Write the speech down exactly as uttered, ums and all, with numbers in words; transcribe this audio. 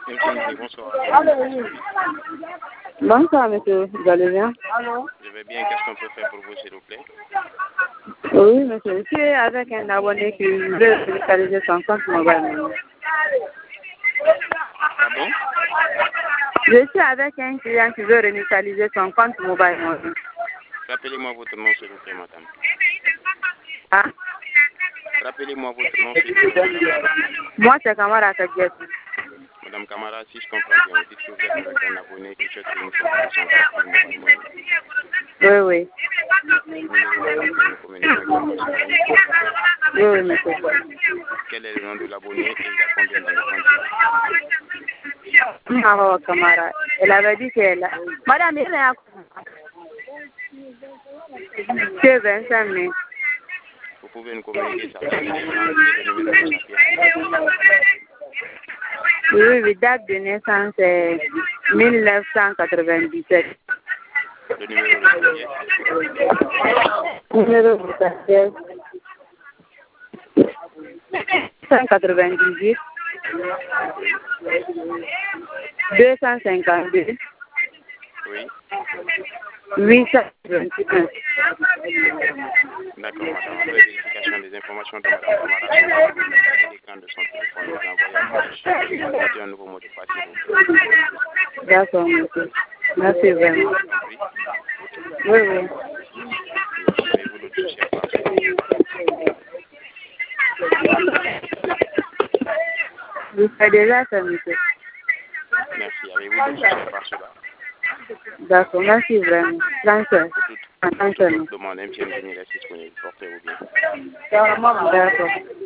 Bonsoir. Bonsoir, monsieur. Vous allez bien? Je vais bien. Qu'est-ce qu'on peut faire pour vous, s'il vous plaît? Oui, monsieur. Je suis avec un abonné qui veut réaliser son compte mobile. Ah bon? Je suis avec un client qui veut réinitialiser son compte mobile. Rappelez-moi votre nom, s'il vous plaît, madame. Ah? Rappelez-moi votre nom, s'il vous plaît, madame. Moi, c'est Kamara Kajet. Madame Camara, si je comprends bien, vous dites que vous êtes avec un abonné qui souhaite une information sur le mobile money. Oui, oui. Numéro de téléphone, nous communiquons avec vous. Oui, oui, monsieur. Quel est le nom de l'abonné et il a combien dans le compte? Ah, Kamara. Elle avait dit qu'elle a... Madame, elle a... C'est vingt-cinq minutes. Vous pouvez nous communiquer sa date de naissance et le numéro de sa pièce. Oui, oui, date de naissance est mille neuf cent quatre-vingt-dix-sept. Le numéro de sa pièce? Numéro de sa pièce cent quatre-vingt-dix-huit deux cent cinquante-deux Oui. huit cent vingt-et-un. D'accord, madame. Après vérification des informations de madame Camara sur l'écran de son téléphone, vous envoyez un message. Mettez un nouveau mot de passe, s'il vous plaît. D'accord, monsieur. Merci vraiment. Compris? Oui, oui. Avez-vous d'autres soucis à part cela? Vous faites déjà ça, monsieur. Merci. Avez-vous d'autres soucis à part cela? D'accord, merci vraiment. Transfert. Pour toute, pour toute autre demande, M T N Venir est disponible. Portez-vous bien. D'accord.